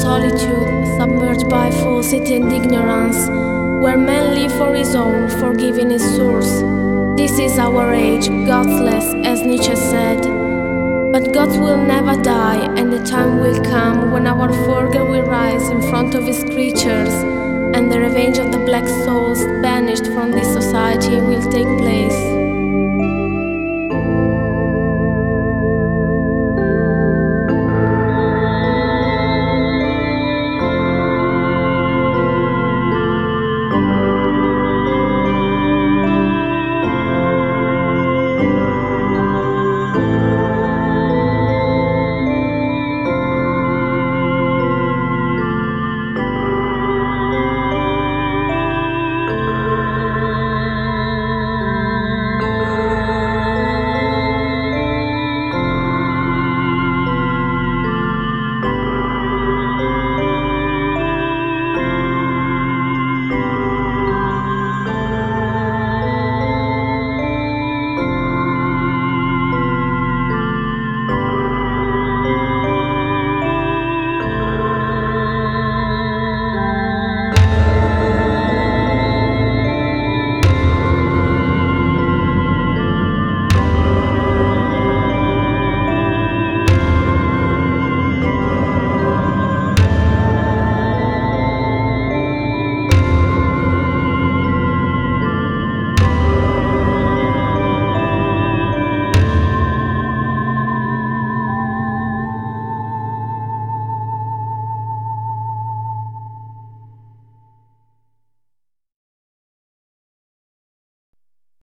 solitude, submerged by falsity and ignorance, where man lives for his own, forgiving his source. This is our age, godless, as Nietzsche said. But God will never die, and the time will come when our forger will rise in front of his creatures, and the revenge of the black souls banished from this society will take place.